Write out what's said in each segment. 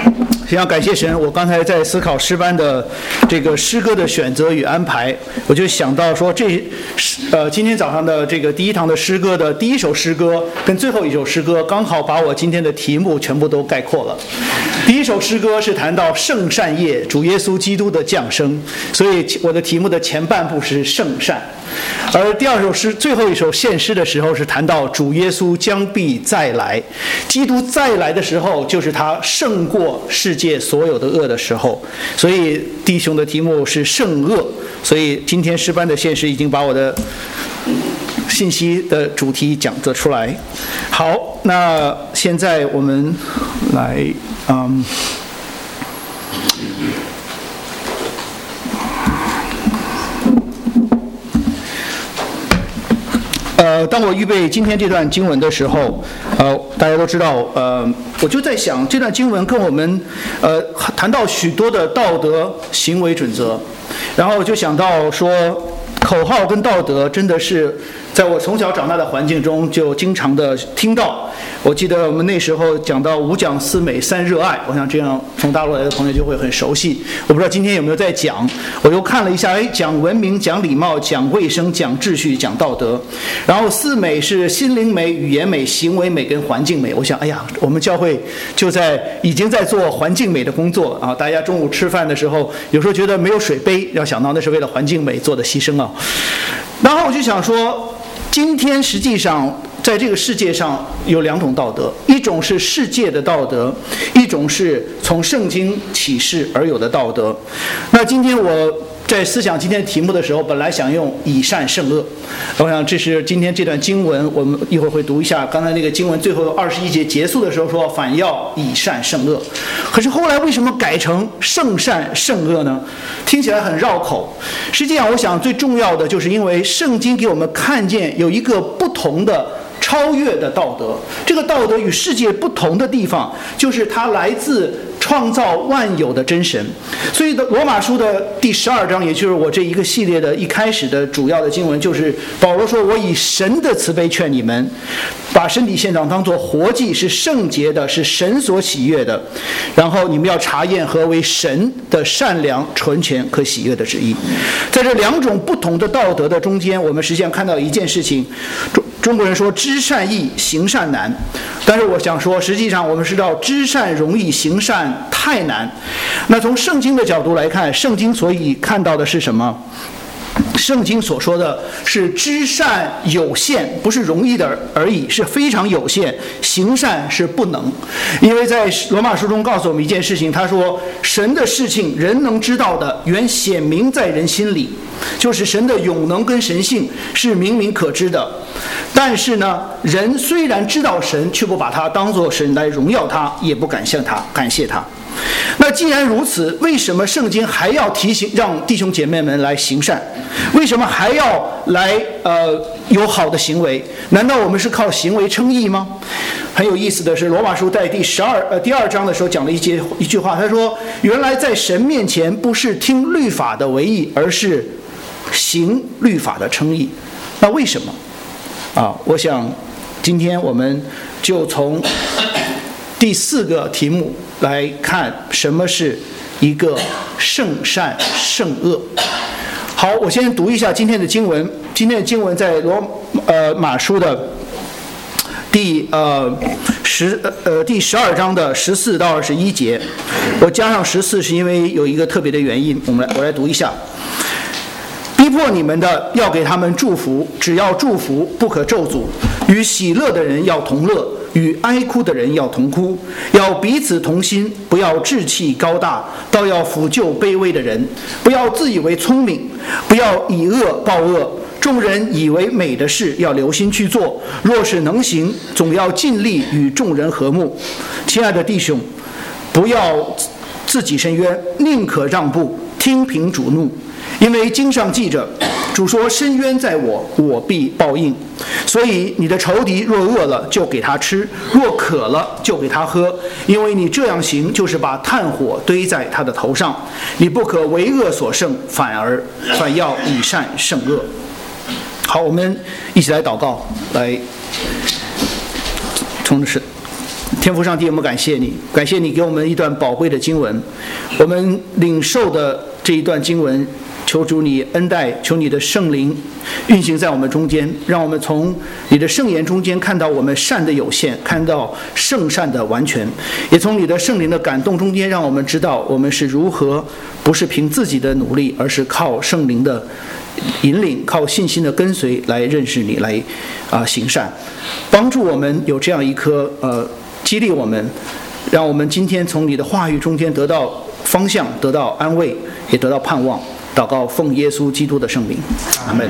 非常感谢神，我刚才在思考诗班的这个诗歌的选择与安排，我就想到说今天早上的这个第一堂的诗歌的第一首诗歌跟最后一首诗歌，刚好把我今天的题目全部都概括了。第一首诗歌是谈到圣善夜，主耶稣基督的降生，所以我的题目的前半部是圣善。而第二首诗最后一首献诗的时候是谈到主耶稣将必再来，基督再来的时候就是他胜过世界所有的恶的时候，所以弟兄的题目是圣恶。所以今天诗班的献诗已经把我的信息的主题讲得出来。好，那现在我们来当我预备今天这段经文的时候，大家都知道，我就在想，这段经文跟我们谈到许多的道德行为准则，然后我就想到说，口号跟道德真的是在我从小长大的环境中就经常的听到。我记得我们那时候讲到五讲四美三热爱，我想这样从大陆来的朋友就会很熟悉。我不知道今天有没有在讲，我又看了一下，讲文明、讲礼貌、讲卫生、讲秩序、讲道德。然后四美是心灵美、语言美、行为美跟环境美。我想，哎呀，我们教会就已经在做环境美的工作啊！大家中午吃饭的时候，有时候觉得没有水杯，要想到那是为了环境美做的牺牲啊。然后我就想说，今天实际上在这个世界上有两种道德，一种是世界的道德，一种是从圣经启示而有的道德。那今天我在思想今天的题目的时候，本来想用以善胜恶，我想这是今天这段经文，我们一会儿会读一下。刚才那个经文最后21节结束的时候说，反要以善胜恶。可是后来为什么改成圣善胜恶呢？听起来很绕口。实际上我想最重要的就是因为圣经给我们看见有一个不同的超越的道德，这个道德与世界不同的地方，就是它来自创造万有的真神。所以罗马书的第12章，也就是我这一个系列的一开始的主要的经文，就是保罗说，我以神的慈悲劝你们，把身体献上当作活祭，是圣洁的，是神所喜悦的，然后你们要查验何为神的善良、纯全、可喜悦的旨意。在这两种不同的道德的中间，我们实际上看到一件事情，中国人说知善易，行善难，但是我想说，实际上我们知道知善容易，行善太难。那从圣经的角度来看，圣经所以看到的是什么？圣经所说的是知善有限，不是容易的而已，是非常有限，行善是不能。因为在罗马书中告诉我们一件事情，他说神的事情人能知道的原显明在人心里，就是神的永能跟神性是明明可知的。但是呢，人虽然知道神，却不把他当作神来荣耀他，也不感谢他。那既然如此，为什么圣经还要提醒让弟兄姐妹们来行善？为什么还要来有好的行为？难道我们是靠行为称义吗？很有意思的是，罗马书在第2章的时候讲了一句话，他说：原来在神面前不是听律法的为义，而是行律法的称义。那为什么？我想今天我们就从第4个题目来看什么是一个圣善圣恶。好，我先读一下今天的经文。今天的经文在马书的第12章的14到21节。我加上14是因为有一个特别的原因，我来读一下。逼迫你们的要给他们祝福，只要祝福，不可咒诅。与喜乐的人要同乐，与哀哭的人要同哭，要彼此同心，不要志气高大，倒要抚救卑微的人。不要自以为聪明，不要以恶报恶。众人以为美的事，要留心去做。若是能行，总要尽力与众人和睦。亲爱的弟兄，不要自己伸冤，宁可让步，听凭主怒。因为经上记着，主说：伸冤在我，我必报应。所以你的仇敌若饿了，就给他吃；若渴了，就给他喝。因为你这样行，就是把炭火堆在他的头上。你不可为恶所胜，反要以善胜恶。好，我们一起来祷告，来从天父上帝，我们感谢你，感谢你给我们一段宝贵的经文，我们领受的这一段经文，求主你恩待，求你的圣灵运行在我们中间，让我们从你的圣言中间看到我们善的有限，看到圣善的完全，也从你的圣灵的感动中间，让我们知道我们是如何不是凭自己的努力，而是靠圣灵的引领，靠信心的跟随来认识你，来行善，帮助我们有这样一颗激励我们，让我们今天从你的话语中间得到方向，得到安慰，也得到盼望。祷告奉耶稣基督的圣名，阿们。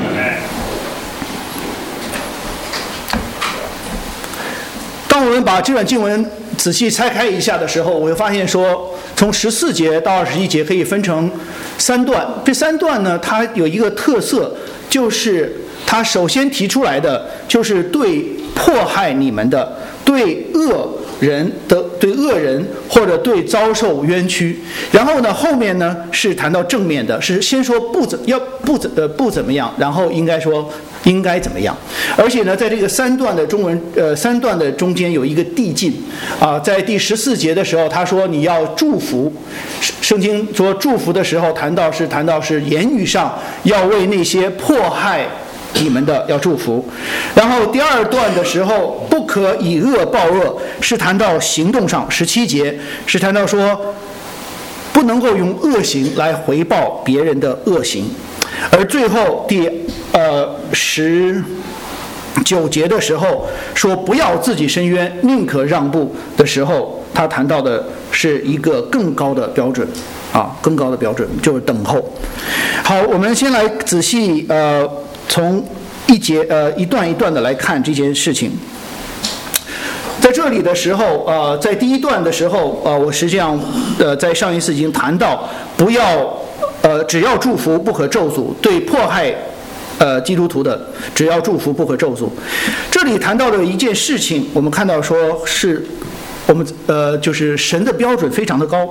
当我们把这段经文仔细拆开一下的时候，我会发现说，从14节到21节可以分成3段。这3段呢，它有一个特色，就是它首先提出来的就是对迫害你们的、对恶人或者对遭受冤屈，然后呢，后面呢是谈到正面的，是先说不怎么样，然后应该说应该怎么样。而且呢，在这个3段的3段的中间有一个递进在第14节的时候，他说你要祝福，圣经说祝福的时候谈到是言语上要为那些迫害你们的要祝福，然后第2段的时候不可以恶报恶，是谈到行动上，17节是谈到说不能够用恶行来回报别人的恶行，而最后第19节的时候说不要自己伸冤，宁可让步的时候，他谈到的是一个更高的标准更高的标准就是等候。好，我们先来仔细从一段一段的来看这件事情。在这里的时候在第1段的时候我实际上在上一次已经谈到，不要只要祝福不可咒诅，对迫害基督徒的只要祝福不可咒诅。这里谈到的一件事情，我们看到说是我们就是神的标准非常的高，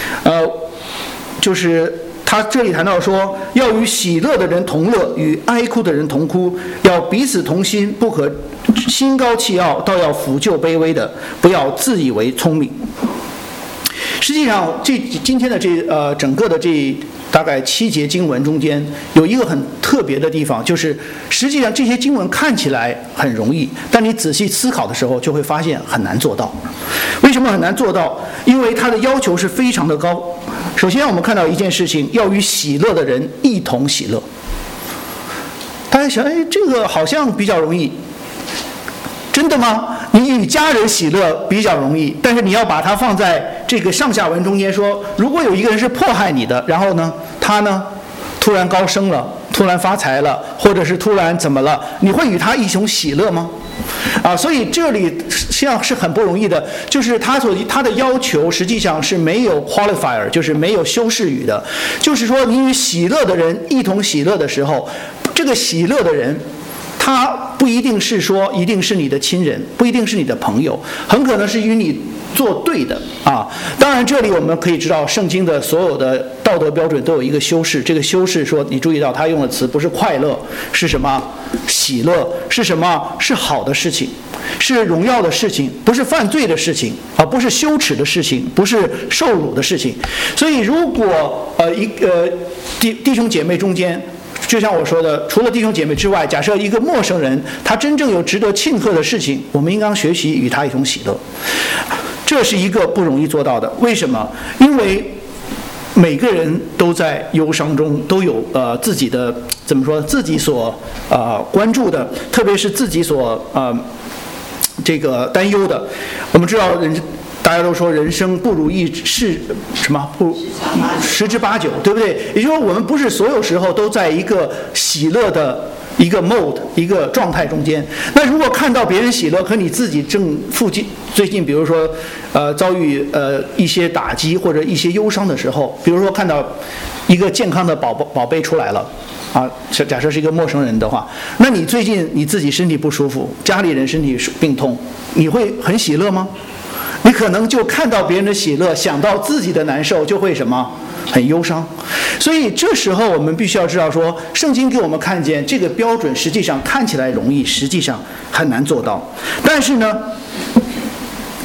就是他这里谈到说，要与喜乐的人同乐，与哀哭的人同哭，要彼此同心，不可心高气傲，倒要抚救卑微的，不要自以为聪明。实际上，今天的整个的这大概7节经文中间有一个很特别的地方，就是实际上这些经文看起来很容易，但你仔细思考的时候就会发现很难做到。为什么很难做到？因为它的要求是非常的高。首先我们看到一件事情，要与喜乐的人一同喜乐。大家想，这个好像比较容易，真的吗？你与家人喜乐比较容易，但是你要把它放在这个上下文中间说，如果有一个人是迫害你的，然后呢，他呢突然高升了，突然发财了，或者是突然怎么了，你会与他一同喜乐吗？所以这里实际上是很不容易的，就是他的要求实际上是没有 qualifier， 就是没有修饰语的，就是说你与喜乐的人一同喜乐的时候，这个喜乐的人他不一定是说一定是你的亲人，不一定是你的朋友，很可能是与你做对的当然这里我们可以知道圣经的所有的道德标准都有一个修饰，这个修饰说你注意到他用的词不是快乐，是什么？喜乐。是什么？是好的事情，是荣耀的事情，不是犯罪的事情不是羞耻的事情，不是受辱的事情。所以如果弟兄姐妹中间，就像我说的，除了弟兄姐妹之外，假设一个陌生人他真正有值得庆贺的事情，我们应当学习与他一同喜乐。这是一个不容易做到的。为什么？因为每个人都在忧伤中，都有自己的怎么说，自己所关注的，特别是自己所这个担忧的。我们知道大家都说人生不如意事什么不10之8九，对不对？也就是说，我们不是所有时候都在一个喜乐的一个 mode 一个状态中间。那如果看到别人喜乐，可你自己正最近比如说遭遇一些打击或者一些忧伤的时候，比如说看到一个健康的宝贝出来了假设是一个陌生人的话，那你最近你自己身体不舒服，家里人身体病痛，你会很喜乐吗？你可能就看到别人的喜乐，想到自己的难受，就会什么很忧伤。所以这时候我们必须要知道说，圣经给我们看见这个标准实际上看起来容易，实际上很难做到。但是呢，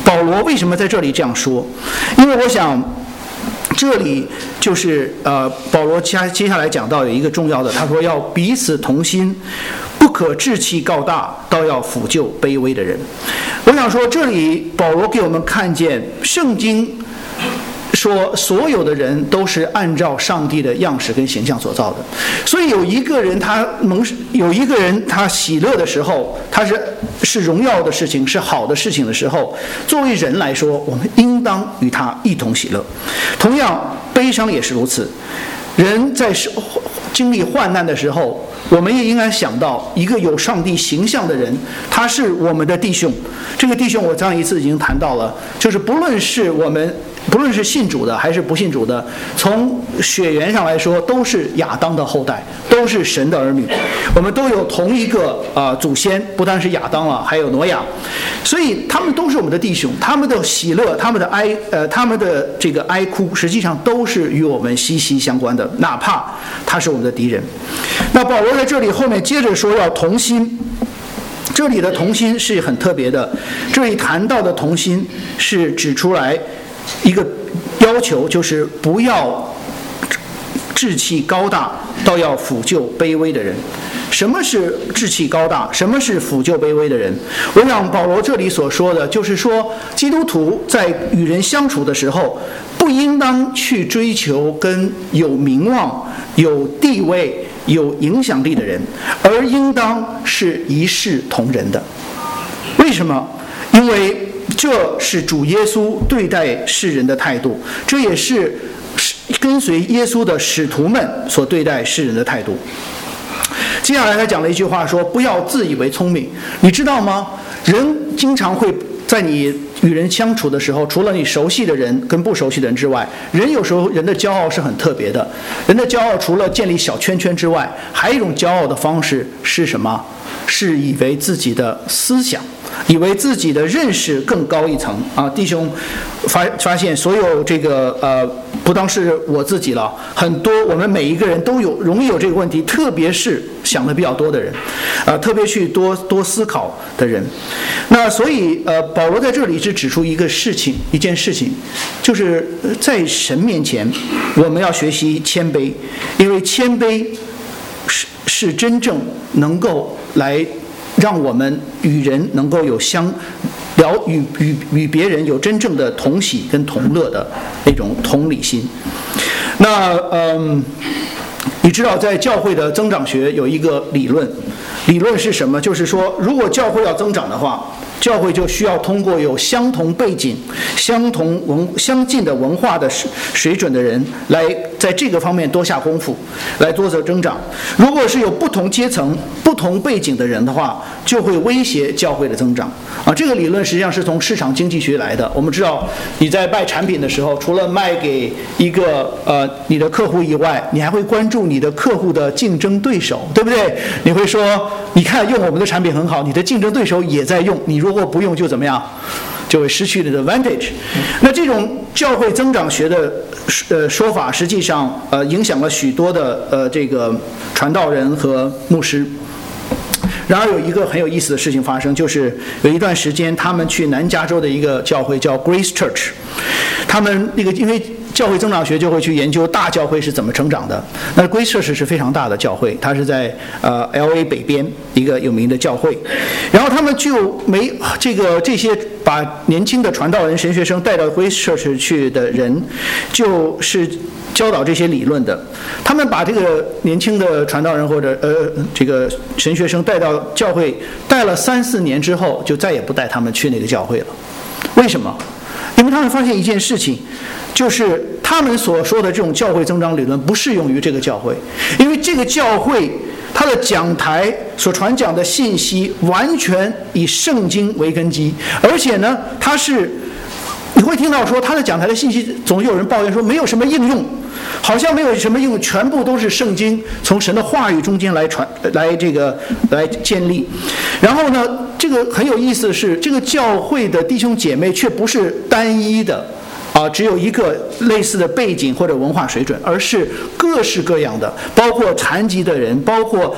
保罗为什么在这里这样说？因为我想这里就是保罗接下来讲到有一个重要的，他说要彼此同心，不可志气高大，倒要抚救卑微的人。我想说，这里保罗给我们看见圣经说所有的人都是按照上帝的样式跟形象所造的，所以有一个人他喜乐的时候，他是荣耀的事情，是好的事情的时候，作为人来说，我们应当与他一同喜乐。同样，悲伤也是如此。人在经历患难的时候，我们也应该想到一个有上帝形象的人，他是我们的弟兄。这个弟兄我上一次已经谈到了，就是不论是信主的还是不信主的，从血缘上来说都是亚当的后代，都是神的儿女，我们都有同一个祖先，不单是亚当了，还有挪亚，所以他们都是我们的弟兄，他们的喜乐，他们的这个哀哭，实际上都是与我们息息相关的，哪怕他是我们的敌人。那保罗在这里后面接着说要同心，这里的同心是很特别的，这里谈到的同心是指出来一个要求，就是不要志气高大，倒要抚救卑微的人。什么是志气高大？什么是抚救卑微的人？我想保罗这里所说的就是说，基督徒在与人相处的时候，不应当去追求跟有名望、有地位、有影响力的人，而应当是一视同仁的。为什么？因为这是主耶稣对待世人的态度，这也是跟随耶稣的使徒们所对待世人的态度。接下来他讲了一句话说，不要自以为聪明。你知道吗？人经常会在你与人相处的时候，除了你熟悉的人跟不熟悉的人之外，人有时候人的骄傲是很特别的。人的骄傲除了建立小圈圈之外，还有一种骄傲的方式是什么？是以为自己的思想，以为自己的认识更高一层啊！弟兄发现所有这个不当是我自己了，很多我们每一个人都容易有这个问题，特别是想的比较多的人，特别去多思考的人。那所以保罗在这里是指出一件事情，就是在神面前我们要学习谦卑，因为谦卑是真正能够来让我们与人能够有与别人有真正的同喜跟同乐的那种同理心。那你知道在教会的增长学有一个理论是什么？就是说，如果教会要增长的话，教会就需要通过有相同背景、相近的文化的水准的人，来在这个方面多下功夫，来多做增长。如果是有不同阶层、不同背景的人的话，就会威胁教会的增长。这个理论实际上是从市场经济学来的。我们知道，你在卖产品的时候，除了卖给一个你的客户以外，你还会关注你的客户的竞争对手，对不对？你会说，你看用我们的产品很好，你的竞争对手也在用，你如果不用就怎么样？就会失去你的 advantage。那这种教会增长学的说法，实际上影响了许多的这个传道人和牧师。然而有一个很有意思的事情发生，就是有一段时间他们去南加州的一个教会叫 Grace Church， 他们因为教会增长学就会去研究大教会是怎么成长的。那 Grace Church 是非常大的教会，它是在LA 北边一个有名的教会。然后他们就这些把年轻的传道人、神学生带到 Grace Church 去的人，就是教导这些理论的。他们把这个年轻的传道人或者这个神学生带到教会，带了3-4年之后，就再也不带他们去那个教会了。为什么？因为他们发现一件事情，就是他们所说的这种教会增长理论不适用于这个教会，因为这个教会它的讲台所传讲的信息完全以圣经为根基，而且呢，你会听到说他的讲台的信息，总有人抱怨说没有什么应用，好像没有什么应用，全部都是圣经从神的话语中间来建立。然后呢，这个很有意思的是，这个教会的弟兄姐妹却不是单一的只有一个类似的背景或者文化水准，而是各式各样的，包括残疾的人，包括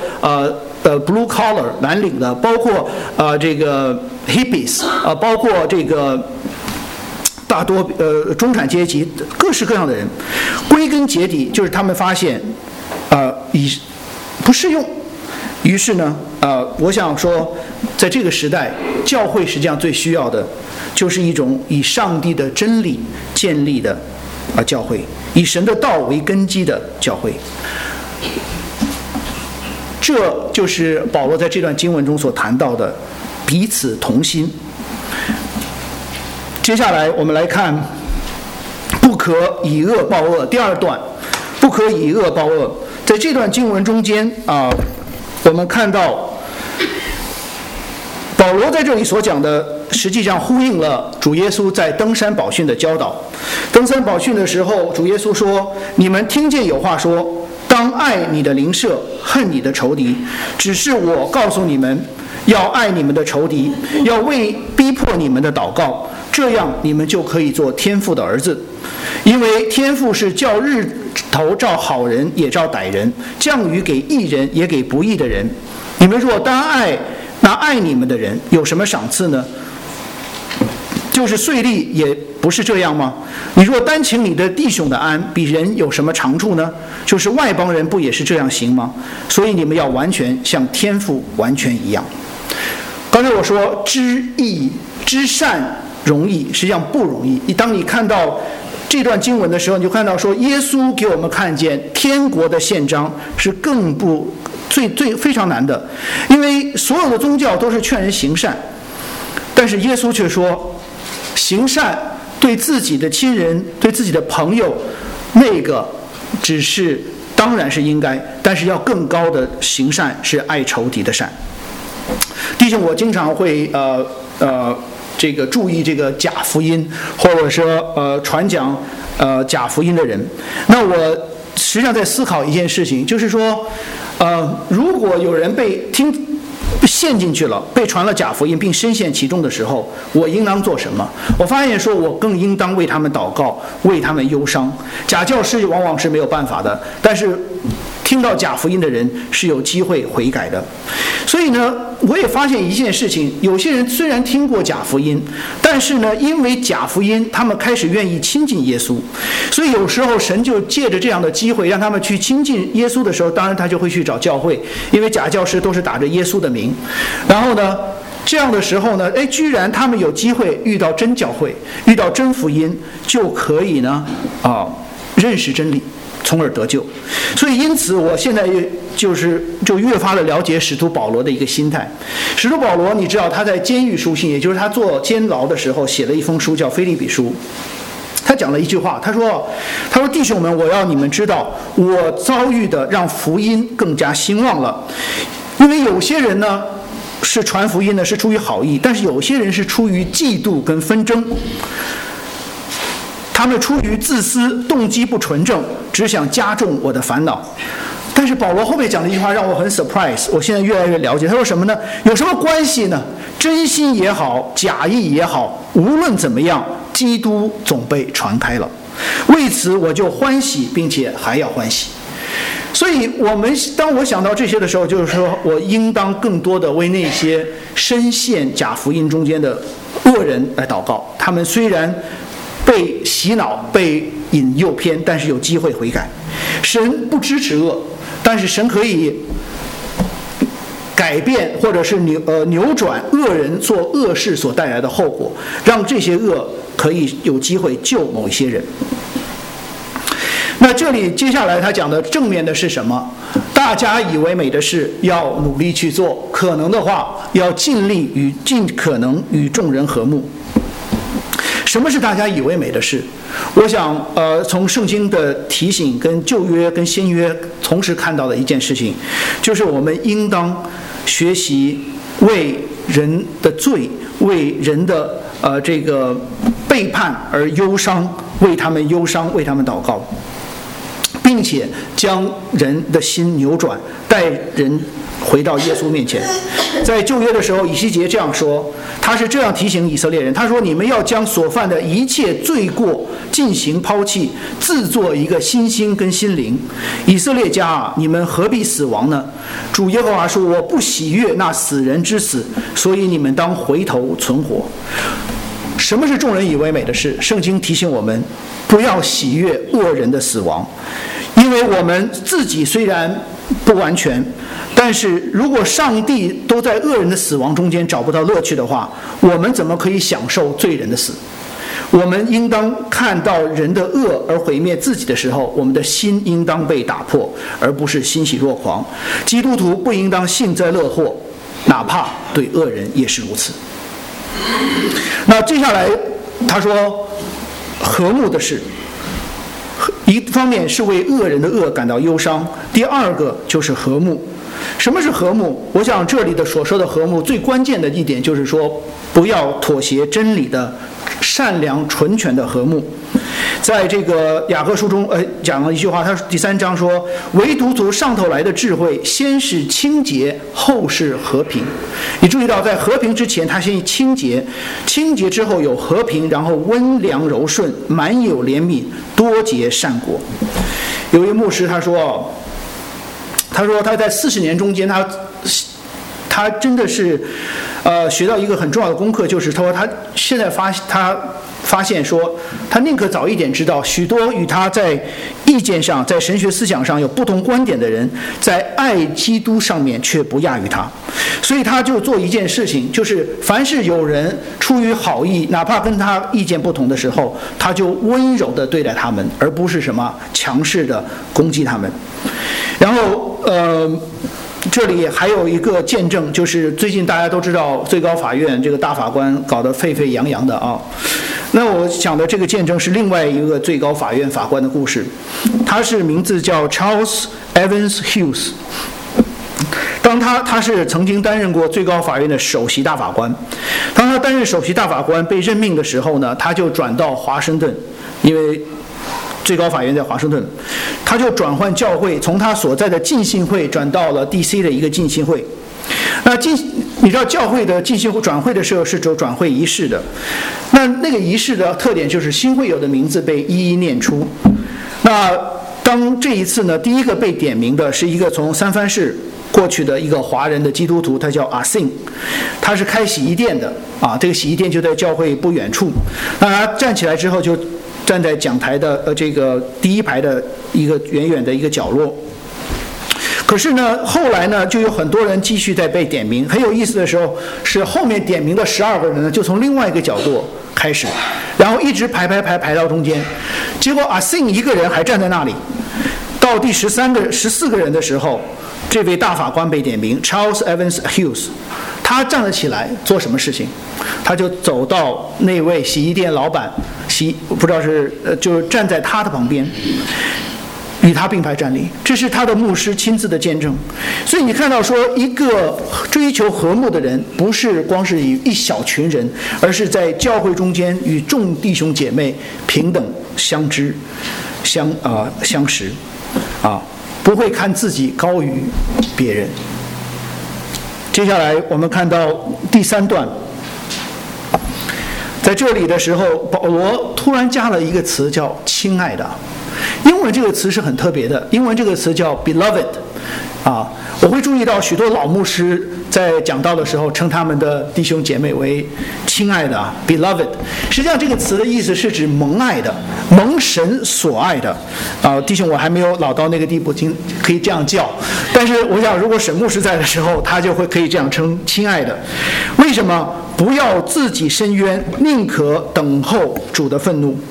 blue collar 蓝领的，包括这个 hippies包括这个大多中产阶级，各式各样的人，归根结底就是他们发现，不适用。于是呢，我想说，在这个时代，教会实际上最需要的，就是一种以上帝的真理建立的教会，以神的道为根基的教会。这就是保罗在这段经文中所谈到的彼此同心。接下来我们来看不可以恶报恶，第二段，不可以恶报恶。在这段经文中间我们看到保罗在这里所讲的实际上呼应了主耶稣在登山宝训的教导。登山宝训的时候，主耶稣说，你们听见有话说，当爱你的邻舍，恨你的仇敌。只是我告诉你们，要爱你们的仇敌，要为逼迫你们的祷告，这样你们就可以做天父的儿子。因为天父是叫日头照好人也照歹人，降雨给义人也给不义的人。你们若单爱那爱你们的人，有什么赏赐呢？就是税吏也不是这样吗？你若单请你的弟兄的安，比人有什么长处呢？就是外邦人不也是这样行吗？所以你们要完全像天父完全一样。刚才我说知义知善容易，实际上不容易。当你看到这段经文的时候，你就看到说，耶稣给我们看见天国的宪章是更不非常难的，因为所有的宗教都是劝人行善，但是耶稣却说，行善对自己的亲人、对自己的朋友，那个只是当然是应该，但是要更高的行善是爱仇敌的善。弟兄，我经常会这个注意这个假福音，或者说传讲假福音的人。那我实际上在思考一件事情，就是说如果有人被陷进去了，被传了假福音并深陷其中的时候，我应当做什么？我发现说，我更应当为他们祷告，为他们忧伤。假教师往往是没有办法的，但是听到假福音的人是有机会悔改的。所以呢，我也发现一件事情，有些人虽然听过假福音，但是呢，因为假福音，他们开始愿意亲近耶稣。所以有时候神就借着这样的机会让他们去亲近耶稣的时候，当然他就会去找教会，因为假教师都是打着耶稣的名。然后呢，这样的时候呢，居然他们有机会遇到真教会，遇到真福音，就可以呢认识真理，从而得救。所以因此我现在就越发的了解使徒保罗的一个心态。使徒保罗，你知道他在监狱书信，也就是他做监牢的时候写了一封书叫腓立比书。他讲了一句话，他说弟兄们，我要你们知道，我遭遇的让福音更加兴旺了。因为有些人呢是传福音呢是出于好意，但是有些人是出于嫉妒跟纷争，他们出于自私，动机不纯正，只想加重我的烦恼。但是保罗后面讲的一句话让我很 surprise， 我现在越来越了解。他说什么呢？有什么关系呢？真心也好，假意也好，无论怎么样，基督总被传开了。为此我就欢喜，并且还要欢喜。所以当我想到这些的时候，就是说我应当更多的为那些深陷假福音中间的恶人来祷告。他们虽然被洗脑、被引诱偏，但是有机会悔改。神不支持恶，但是神可以改变或者是扭转恶人做恶事所带来的后果，让这些恶可以有机会救某一些人。那这里接下来他讲的正面的是什么？大家以为美的事要努力去做，可能的话要尽可能与众人和睦。什么是大家以为美的事？我想从圣经的提醒跟旧约跟新约同时看到的一件事情，就是我们应当学习为人的罪，为人的这个背叛而忧伤，为他们忧伤，为他们祷告，并且将人的心扭转，带人回到耶稣面前。在旧约的时候，以西结这样说，他是这样提醒以色列人，他说，你们要将所犯的一切罪过进行抛弃，自作一个新心跟心灵。以色列家啊，你们何必死亡呢？主耶和华说，我不喜悦那死人之死，所以你们当回头存活。 什么是众人以为美的事？圣经提醒我们，不要喜悦恶人的死亡，因为我们自己虽然不完全，但是如果上帝都在恶人的死亡中间找不到乐趣的话，我们怎么可以享受罪人的死？我们应当看到人的恶而毁灭自己的时候，我们的心应当被打破，而不是欣喜若狂。基督徒不应当幸灾乐祸，哪怕对恶人也是如此。那接下来他说和睦的事，一方面是为恶人的恶感到忧伤，第二个就是和睦。什么是和睦？我想这里的所说的和睦，最关键的一点就是说，不要妥协真理的善良纯全的和睦。在这个雅各书中讲了一句话，他第3章说，唯独从上头来的智慧，先是清洁，后是和平。你注意到在和平之前他先清洁，清洁之后有和平，然后温良柔顺，满有怜悯，多结善果。有一位牧师他说他在40年中间，他真的是学到一个很重要的功课，就是他说他现在发现说，他宁可早一点知道许多与他在意见上在神学思想上有不同观点的人，在爱基督上面却不亚于他。所以他就做一件事情，就是凡是有人出于好意，哪怕跟他意见不同的时候，他就温柔地对待他们，而不是什么强势地攻击他们。然后这里还有一个见证，就是最近大家都知道最高法院这个大法官搞得沸沸扬扬的啊。那我想的这个见证是另外一个最高法院法官的故事，他是名字叫 Charles Evans Hughes。当他是曾经担任过最高法院的首席大法官，当他担任首席大法官被任命的时候呢，他就转到华盛顿，因为最高法院在华盛顿，他就转换教会，从他所在的浸信会转到了 DC 的一个浸信会。那你知道教会的浸信会转会的时候是走转会仪式的，那个仪式的特点就是新会友的名字被一一念出。那当这一次呢，第一个被点名的是一个从三藩市过去的一个华人的基督徒，他叫阿信，他是开洗衣店的啊，这个洗衣店就在教会不远处。那他站起来之后就站在讲台的这个第一排的一个远远的一个角落。可是呢，后来呢，就有很多人继续在被点名。很有意思的时候，是后面点名的12个人呢，就从另外一个角度开始，然后一直排到中间。结果阿信一个人还站在那里。到第14个人的时候，这位大法官被点名 ，Charles Evans Hughes， 他站了起来做什么事情？他就走到那位洗衣店老板，不知道是就站在他的旁边。与他并排站立，这是他的牧师亲自的见证。所以你看到说，一个追求和睦的人，不是光是与一小群人，而是在教会中间与众弟兄姐妹平等相知、相识，不会看自己高于别人。接下来我们看到第3段，在这里的时候，保罗突然加了一个词叫“亲爱的”。英文这个词是很特别的，英文这个词叫 beloved， 我会注意到许多老牧师在讲道的时候称他们的弟兄姐妹为亲爱的 beloved。实际上这个词的意思是指蒙爱的，蒙神所爱的。弟兄，我还没有老到那个地步，可以这样叫。但是我想，如果沈牧师在的时候，他就会可以这样称亲爱的。为什么？不要自己伸冤，宁可等候主的愤怒。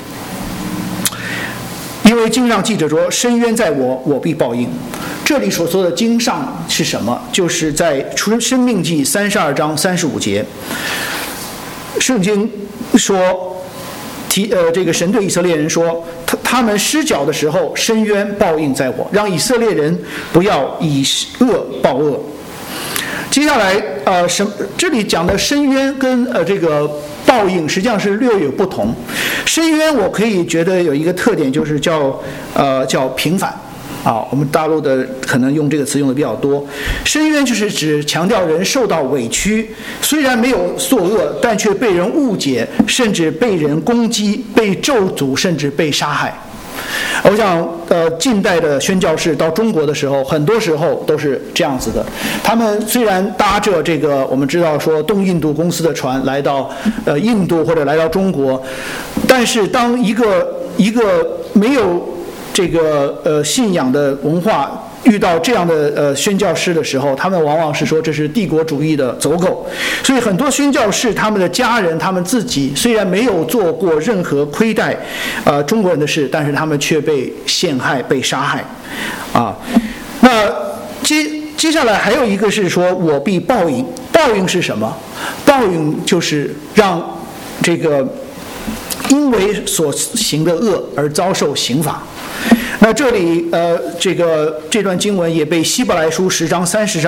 因为经上记着说，伸冤在我，我必报应。这里所说的经上是什么？就是在申命记32章35节，圣经说，这个神对以色列人说，他们失脚的时候，伸冤报应在我，让以色列人不要以恶报恶。接下来，这里讲的伸冤跟这个报应实际上是略有不同。伸冤我可以觉得有一个特点，就是叫平反。我们大陆的可能用这个词用的比较多。伸冤就是指强调人受到委屈，虽然没有作恶，但却被人误解，甚至被人攻击、被咒诅，甚至被杀害。 我想，近代的宣教士到中国的时候，很多时候都是这样子的。他们虽然搭着这个我们知道说东印度公司的船来到印度或者来到中国，但是当一个没有这个信仰的文化遇到这样的宣教士的时候，他们往往是说这是帝国主义的走狗。所以很多宣教士他们的家人他们自己虽然没有做过任何亏待中国人的事，但是他们却被陷害被杀害啊。那接下来还有一个是说我必报应。报应是什么？报应就是让这个因为所行的恶而遭受刑罚。那这里这段经文也被希伯来书10章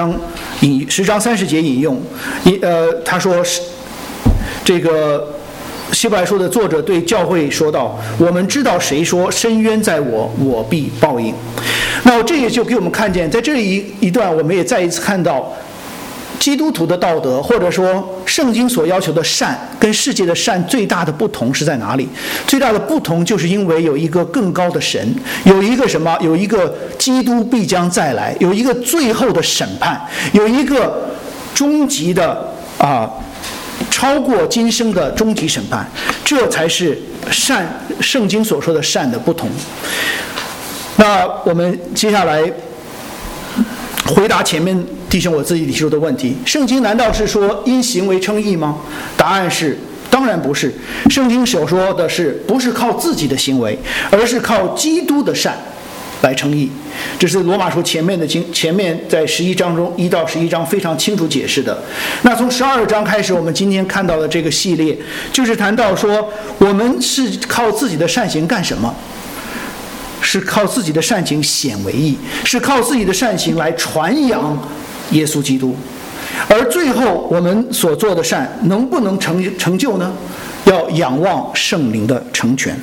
30节引用。他说这个希伯来书的作者对教会说道：我们知道谁说深渊在我，我必报应。那这也就给我们看见，在这一段我们也再一次看到基督徒的道德，或者说圣经所要求的善跟世界的善最大的不同是在哪里？最大的不同就是因为有一个更高的神，有一个什么？有一个基督必将再来，有一个最后的审判，有一个终极的超过今生的终极审判，这才是善，圣经所说的善的不同。那我们接下来回答前面弟兄我自己提出的问题：圣经难道是说因行为称义吗？答案是当然不是。圣经所说的是不是靠自己的行为，而是靠基督的善来称义。这是罗马书前面在11章中1到11章非常清楚解释的。那从12章开始，我们今天看到的这个系列就是谈到说我们是靠自己的善行干什么？是靠自己的善行显为义，是靠自己的善行来传扬耶稣基督。而最后我们所做的善能不能成就呢？要仰望圣灵的成全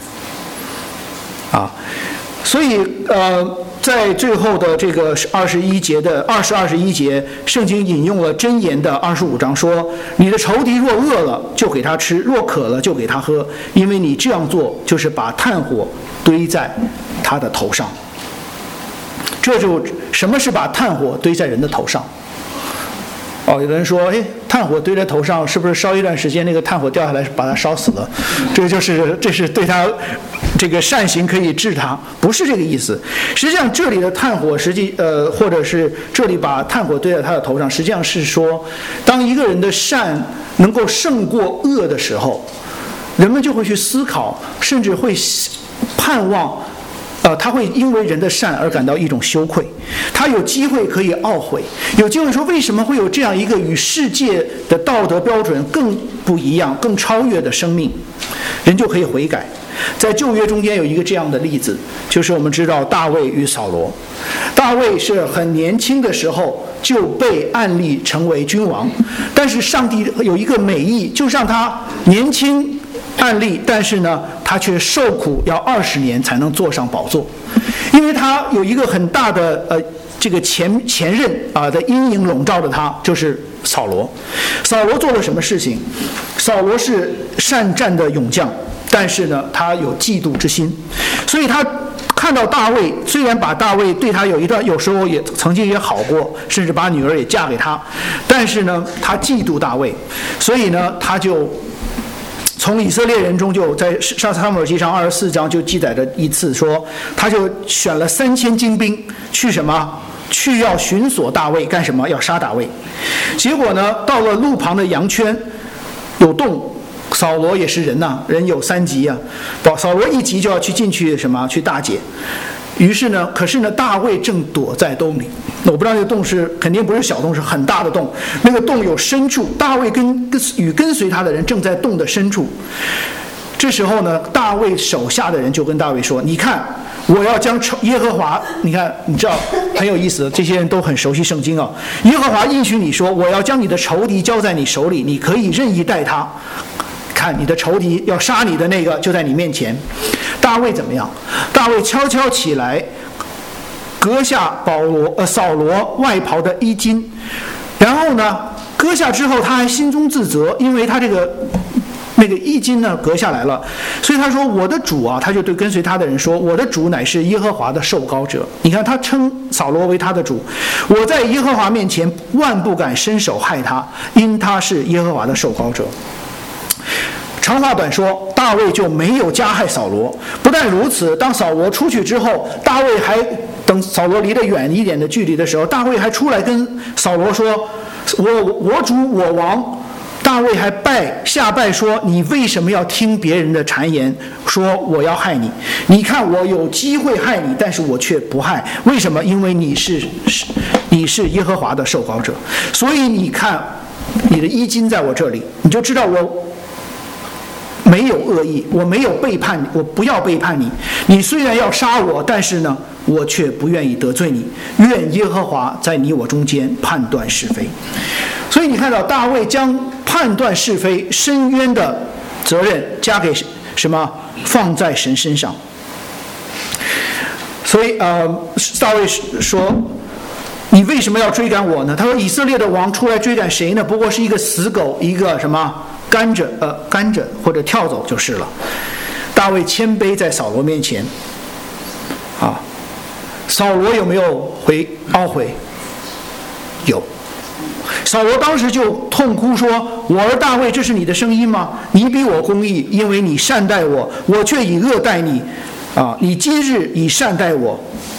所以在最后的这个21节，圣经引用了箴言的25章说：你的仇敌若饿了，就给他吃；若渴了，就给他喝，因为你这样做就是把炭火堆在他的头上。这就什么是把炭火堆在人的头上？有的人说，炭火堆在头上，是不是烧一段时间，那个炭火掉下来把他烧死了？这是对他这个善行可以治他，不是这个意思。实际上这里的炭火或者是这里把炭火堆在他的头上，实际上是说，当一个人的善能够胜过恶的时候，人们就会去思考，甚至会盼望他会因为人的善而感到一种羞愧，他有机会可以懊悔，有机会说为什么会有这样一个与世界的道德标准更不一样、更超越的生命，人就可以悔改。在旧约中间有一个这样的例子，就是我们知道大卫与扫罗。大卫是很年轻的时候就被按立成为君王，但是上帝有一个美意，就让他年轻案例，但是呢，他却受苦要20年才能坐上宝座，因为他有一个很大的这个前任的阴影笼罩着他，就是扫罗。扫罗做了什么事情？扫罗是善战的勇将，但是呢，他有嫉妒之心，所以他看到大卫，虽然把大卫对他有时候也曾经也好过，甚至把女儿也嫁给他，但是呢，他嫉妒大卫，所以呢，他就从以色列人中就在上撒母耳记上24章就记载着一次说，他就选了3000精兵去什么？去要寻索大卫，干什么？要杀大卫。结果呢，到了路旁的羊圈有洞，扫罗也是人呐，人有3级啊，扫罗1级就要进去什么？去大解。于是呢，可是呢，大卫正躲在洞里。我不知道那个洞肯定不是小洞，是很大的洞。那个洞有深处，大卫跟随他的人正在洞的深处。这时候呢，大卫手下的人就跟大卫说：“你看，我要将耶和华，你看，你知道很有意思，这些人都很熟悉圣经啊。耶和华应许你说，我要将你的仇敌交在你手里，你可以任意待他。看你的仇敌要杀你的那个就在你面前。”大卫怎么样？大卫悄悄起来，割下扫罗外袍的衣襟，然后呢，割下之后他还心中自责，因为他这个那个衣襟呢革下来了。所以他说我的主啊，他就对跟随他的人说，我的主乃是耶和华的受膏者。你看他称扫罗为他的主，我在耶和华面前万不敢伸手害他，因他是耶和华的受膏者。长话短说，大卫就没有加害扫罗。不但如此，当扫罗出去之后，大卫还等扫罗离得远一点的距离的时候，大卫还出来跟扫罗说：“我主我王。”大卫还下拜说：“你为什么要听别人的谗言，说我要害你？你看我有机会害你，但是我却不害。为什么？因为你是耶和华的受膏者。所以你看，你的衣襟在我这里，你就知道我没有恶意，我没有背叛你，我不要背叛你。你虽然要杀我，但是呢，我却不愿意得罪你。愿耶和华在你我中间判断是非。”所以你看到大卫将判断是非、伸冤的责任加给什么？放在神身上。所以大卫说：“你为什么要追赶我呢？”他说：“以色列的王出来追赶谁呢？不过是一个死狗，一个什么甘蔗或者跳走就是了。”大卫谦卑在扫罗面前，扫罗有没有懊悔？有。扫罗当时就痛哭说：“我儿大卫，这是你的声音吗？你比我公义，因为你善待我，我却以恶待你。你今日以善待我。”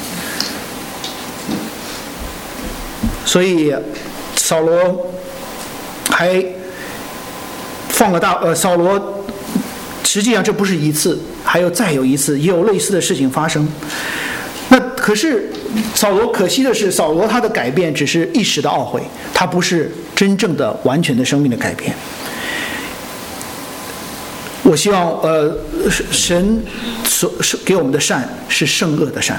所以扫罗还放了扫罗，实际上这不是一次，还有再有一次，也有类似的事情发生。那可是可惜的是，扫罗他的改变只是一时的懊悔，他不是真正的完全的生命的改变。我希望神所给我们的善是胜恶的善。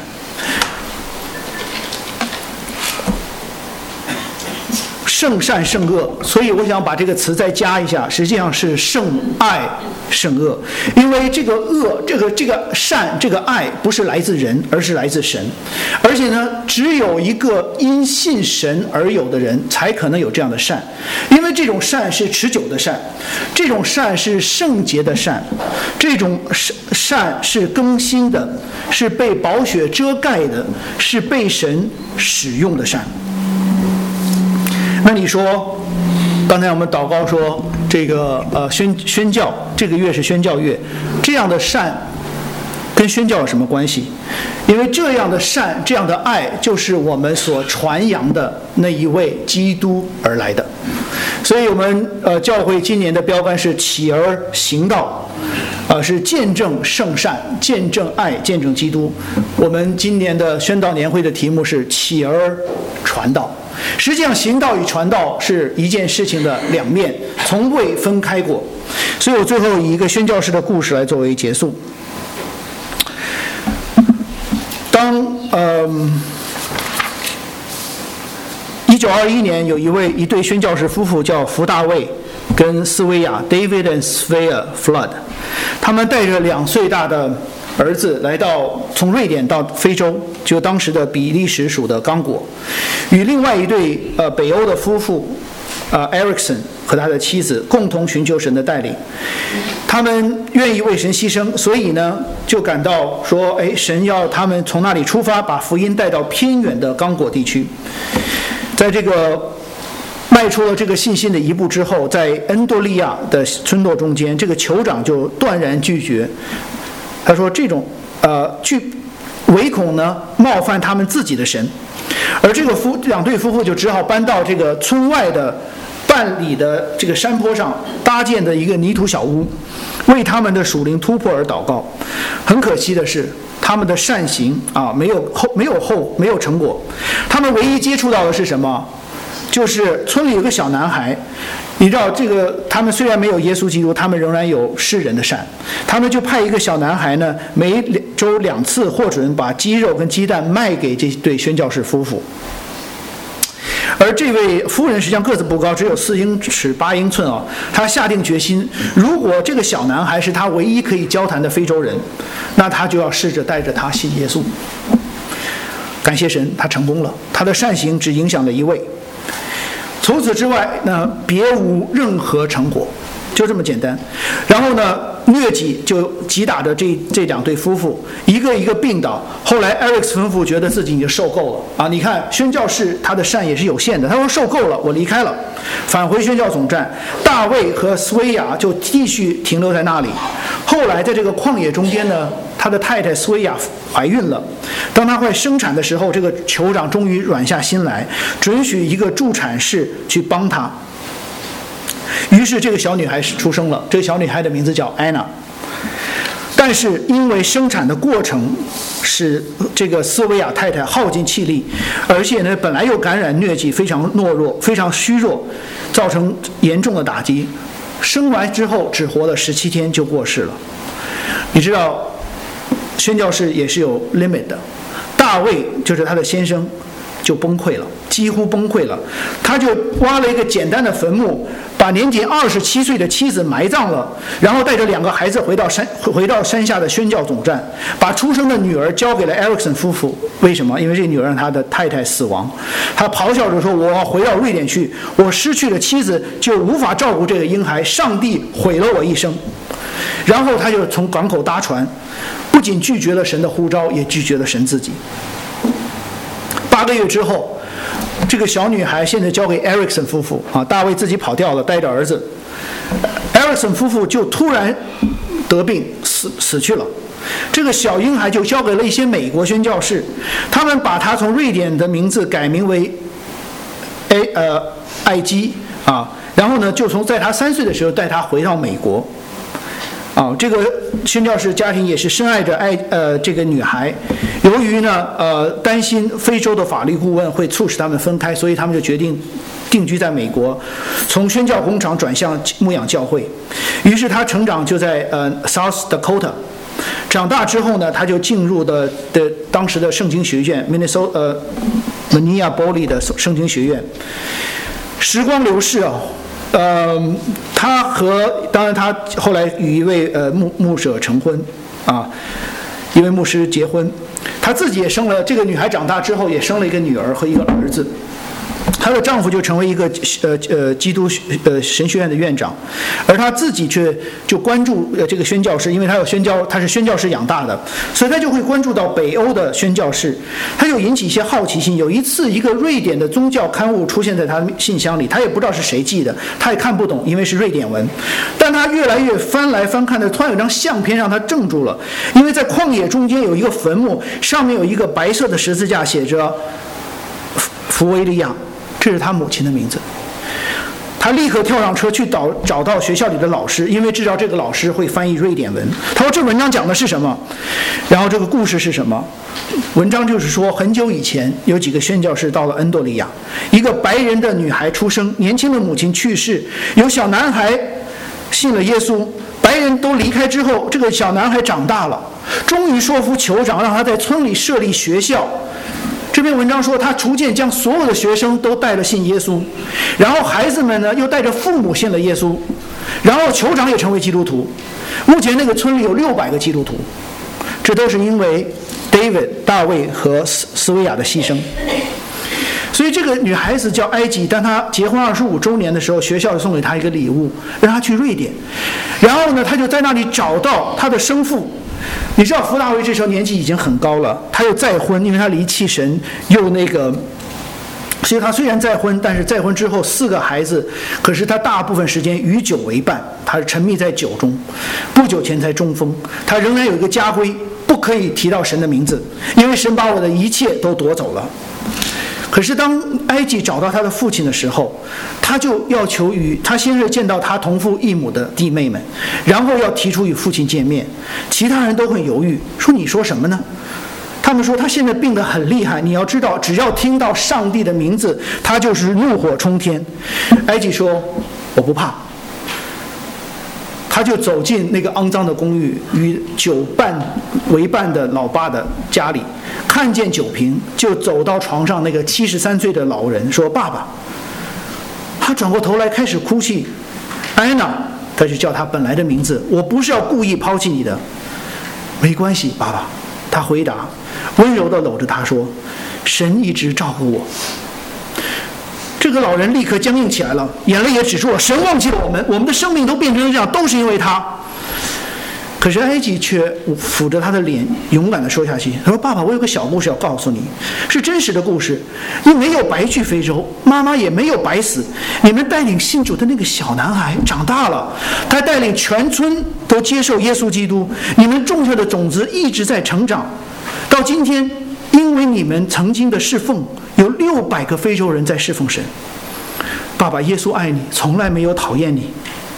胜善胜恶，所以我想把这个词再加一下，实际上是胜爱胜恶。因为这个恶，这个善，这个爱不是来自人，而是来自神。而且呢，只有一个因信神而有的人才可能有这样的善，因为这种善是持久的善，这种善是圣洁的善，这种善是更新的，是被宝血遮盖的，是被神使用的善。那你说，刚才我们祷告说这个宣教，这个月是宣教月，这样的善跟宣教有什么关系？因为这样的善，这样的爱，就是我们所传扬的那一位基督而来的。所以我们教会今年的标杆是起而行道，是见证圣善，见证爱，见证基督。我们今年的宣道年会的题目是起而传道。实际上行道与传道是一件事情的两面，从未分开过。所以我最后以一个宣教士的故事来作为结束。当1921年有一对宣教士夫妇叫福大卫跟斯维亚 David and Svea Flood， 他们带着2岁大的儿子来到从瑞典到非洲，就当时的比利时属的刚果，与另外一对北欧的夫妇Erickson 和他的妻子共同寻求神的带领。他们愿意为神牺牲，所以呢就感到说，神要他们从那里出发，把福音带到偏远的刚果地区。在这个迈出了这个信心的一步之后，在恩多利亚的村落中间，这个酋长就断然拒绝。他说这种唯恐呢冒犯他们自己的神，而这个2对夫妇就只好搬到这个村外的半里的这个山坡上搭建的一个泥土小屋，为他们的属灵突破而祷告。很可惜的是，他们的善行没有成果。他们唯一接触到的是什么？就是村里有个小男孩，你知道这个他们虽然没有耶稣基督，他们仍然有世人的善。他们就派一个小男孩呢，每周2次获准把鸡肉跟鸡蛋卖给这对宣教士夫妇。而这位夫人实际上个子不高，只有4英尺8英寸她下定决心，如果这个小男孩是她唯一可以交谈的非洲人，那她就要试着带着他信耶稣。感谢神，他成功了，他的善行只影响了1位。除此之外呢，别无任何成果。 就这么简单。然后呢，疟疾就击打着这两对夫妇，一个一个病倒。后来艾瑞克斯夫妇觉得自己已经受够了啊！你看宣教士他的善也是有限的，他说受够了，我离开了，返回宣教总站。大卫和斯维亚就继续停留在那里。后来在这个旷野中间呢，他的太太斯维亚怀孕了。当他快生产的时候，这个酋长终于软下心来，准许一个助产士去帮他。于是这个小女孩出生了，这个小女孩的名字叫安娜。但是因为生产的过程使这个斯维亚太太耗尽气力，而且呢本来又感染疟疾，非常懦弱，非常虚弱，造成严重的打击。生完之后只活了17天就过世了。你知道宣教士也是有 limit 的，大卫就是他的先生就崩溃了，几乎崩溃了。他就挖了一个简单的坟墓，把年仅27岁的妻子埋葬了，然后带着2个孩子回到山下的宣教总站，把出生的女儿交给了艾瑞克森夫妇。为什么？因为这女儿让他的太太死亡。他咆哮着说：“我要回到瑞典去，我失去了妻子就无法照顾这个婴孩，上帝毁了我一生。”然后他就从港口搭船，不仅拒绝了神的呼召，也拒绝了神自己。8个月之后，这个小女孩现在交给艾瑞克森夫妇啊，大卫自己跑掉了，带着儿子。艾瑞克森夫妇就突然得病死去了。这个小婴孩就交给了一些美国宣教士，他们把他从瑞典的名字改名为艾基啊，然后呢就在他3岁的时候带他回到美国。这个宣教士家庭也是深爱着这个女孩，由于呢担心非洲的法律顾问会促使他们分开，所以他们就决定定居在美国，从宣教工厂转向牧养教会。于是他成长就在South Dakota。长大之后呢，他就进入的当时的圣经学院 Minneapolis 的圣经学院。时光流逝啊。当然他后来与一位牧者成婚啊，一位牧师结婚，他自己也生了，这个女孩长大之后也生了一个女儿和一个儿子。她的丈夫就成为一个基督神学院的院长，而她自己却就关注这个宣教士，因为她是宣教士养大的，所以她就会关注到北欧的宣教士，她就引起一些好奇心。有一次，一个瑞典的宗教刊物出现在她的信箱里，她也不知道是谁寄的，她也看不懂，因为是瑞典文。但她越来越翻来翻看的，突然有张相片让她怔住了，因为在旷野中间有一个坟墓，上面有一个白色的十字架，写着福维利亚。这是他母亲的名字。他立刻跳上车去找到学校里的老师，因为知道这个老师会翻译瑞典文。他说这文章讲的是什么，然后这个故事是什么。文章就是说，很久以前有几个宣教士到了恩多利亚，一个白人的女孩出生，年轻的母亲去世，有小男孩信了耶稣。白人都离开之后，这个小男孩长大了，终于说服酋长让他在村里设立学校。这篇文章说，他逐渐将所有的学生都带了信耶稣，然后孩子们呢又带着父母信了耶稣，然后酋长也成为基督徒。目前那个村里有600个基督徒，这都是因为大卫和斯维亚的牺牲。所以这个女孩子叫埃及，当她结婚25周年的时候，学校送给她一个礼物，让她去瑞典。然后呢，她就在那里找到她的生父。你知道福大卫这时候年纪已经很高了，他又再婚，因为他离弃神，所以他虽然再婚，但是再婚之后4个孩子，可是他大部分时间与酒为伴，他沉迷在酒中，不久前才中风。他仍然有一个家规，不可以提到神的名字，因为神把我的一切都夺走了。可是当埃及找到他的父亲的时候，他就要求他先是见到他同父异母的弟妹们，然后要提出与父亲见面。其他人都很犹豫，说你说什么呢？他们说他现在病得很厉害，你要知道，只要听到上帝的名字，他就是怒火冲天。埃及说我不怕。他就走进那个肮脏的公寓，与酒伴为伴的老爸的家里，看见酒瓶，就走到床上那个73岁的老人说：“爸爸。”他转过头来开始哭泣。安娜，他就叫他本来的名字，我不是要故意抛弃你的。没关系，爸爸。他回答，温柔地搂着他说：“神一直照顾我。”这个老人立刻僵硬起来了，眼泪也止住了。神忘记了我们，我们的生命都变成这样，都是因为他。可是埃及却抚着他的脸，勇敢地说下去。他说：“爸爸，我有个小故事要告诉你，是真实的故事。你没有白去非洲，妈妈也没有白死。你们带领信主的那个小男孩长大了，他带领全村都接受耶稣基督。你们种下的种子一直在成长，到今天，因为你们曾经的侍奉，有600个非洲人在侍奉神。爸爸，耶稣爱你，从来没有讨厌你。”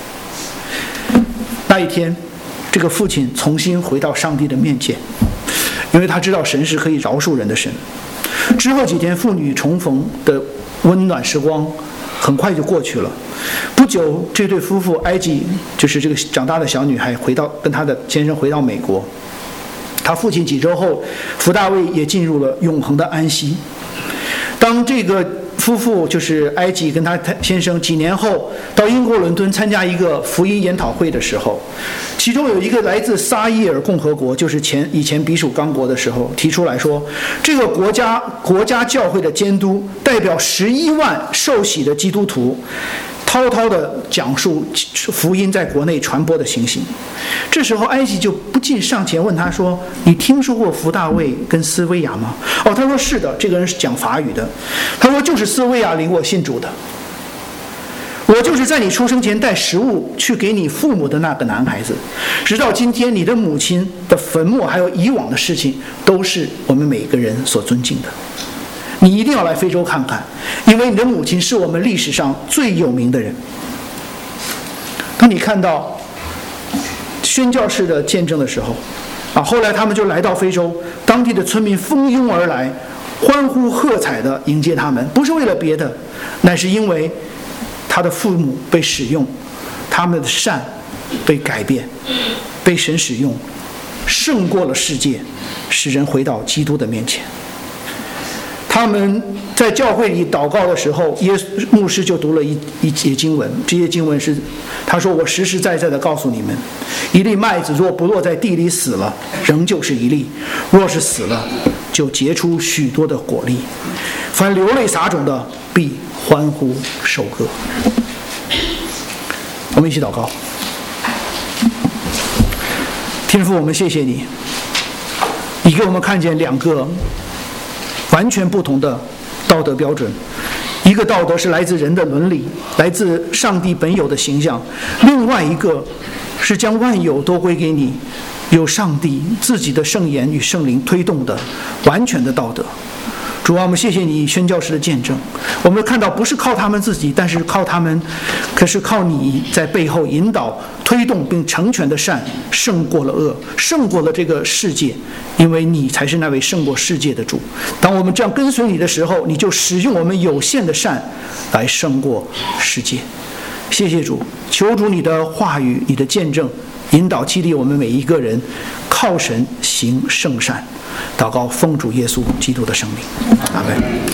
那一天，这个父亲重新回到上帝的面前，因为他知道神是可以饶恕人的神。之后几天，父女重逢的温暖时光很快就过去了。不久，这对夫妇埃及就是这个长大的小女孩跟她的先生回到美国。他父亲几周后，福大卫也进入了永恒的安息。当这个夫妇就是埃及跟他先生几年后到英国伦敦参加一个福音研讨会的时候，其中有一个来自撒伊尔共和国，就是以前彼属刚果的时候，提出来说，这个国家教会的监督代表11万受洗的基督徒，滔滔地讲述福音在国内传播的情形。这时候埃及就不禁上前问他说：“你听说过福大卫跟斯威亚吗？”他说：“是的，这个人是讲法语的。”他说：“就是斯威亚领我信主的，我就是在你出生前带食物去给你父母的那个男孩子。直到今天，你的母亲的坟墓还有以往的事情，都是我们每个人所尊敬的。你一定要来非洲看看，因为你的母亲是我们历史上最有名的人。”当你看到宣教士的见证的时候，后来他们就来到非洲，当地的村民蜂拥而来，欢呼喝彩地迎接他们，不是为了别的，乃是因为他的父母被使用，他们的善被改变，被神使用，胜过了世界，使人回到基督的面前。他们在教会里祷告的时候，牧师就读了一节经文，这些经文是他说：“我实实在在的告诉你们，一粒麦子若不落在地里死了，仍旧是一粒；若是死了，就结出许多的果粒。凡流泪撒种的，必欢呼收割。”我们一起祷告。天父，我们谢谢你，你给我们看见2个完全不同的道德标准，一个道德是来自人的伦理，来自上帝本有的形象；另外一个是将万有都归给你，有上帝自己的圣言与圣灵推动的完全的道德。主啊，我们谢谢你宣教士的见证，我们看到不是靠他们自己，但是靠他们，可是靠你在背后引导、推动并成全的善胜过了恶，胜过了这个世界，因为你才是那位胜过世界的主。当我们这样跟随你的时候，你就使用我们有限的善来胜过世界。谢谢主，求主你的话语、你的见证引导激励我们每一个人靠神行圣善。祷告奉主耶稣基督的圣名，阿们。